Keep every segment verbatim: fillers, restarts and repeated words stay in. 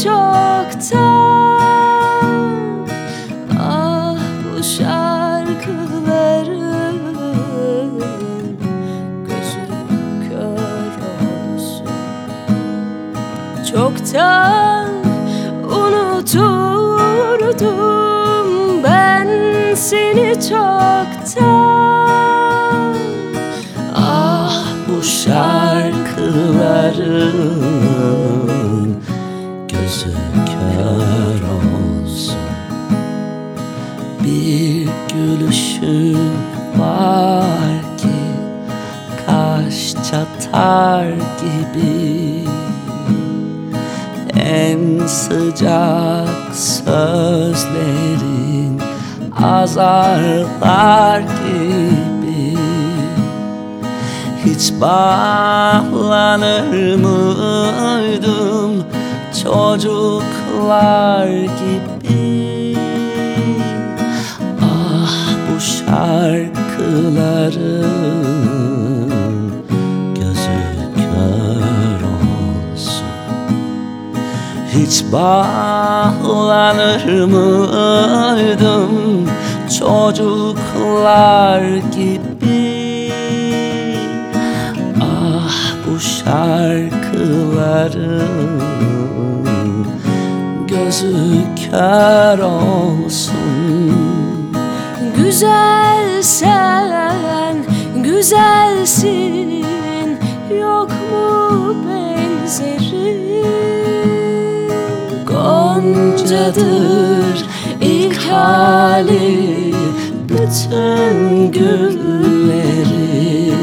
çoktan. Ah bu şarkıların gözü kör olsun. Çoktan unuturdum ben seni çoktan. Ah bu şarkıların gözü kör olsun. Bir gülüşün var ki kaş çatar gibi, en sıcak sözlerin azarlar gibi. Hiç bağlanır mıydım çocuklar gibi? Ah bu şarkıların gözü kör olsun. Hiç bağlanır mıydım çocuklar gibi? Ah bu şarkıların gözü kör olsun. Güzel sen, güzelsin, yok mu benzeri? Goncadır ilk hali bütün gülleri.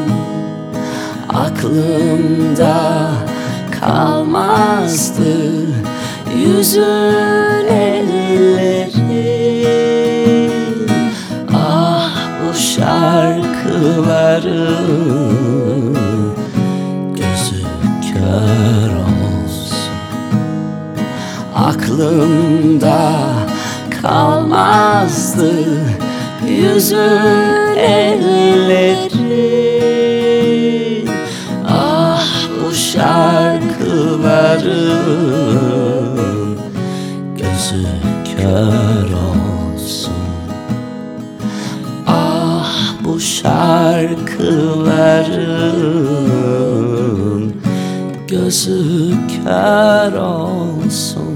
Aklımda kalmazdı yüzün elleri. Ah bu şarkıların gözü kör olsun. Aklımda kalmazdı yüzün elleri. Ah bu şarkıların gözü kör olsun. Ah bu şarkıların gözü kör olsun.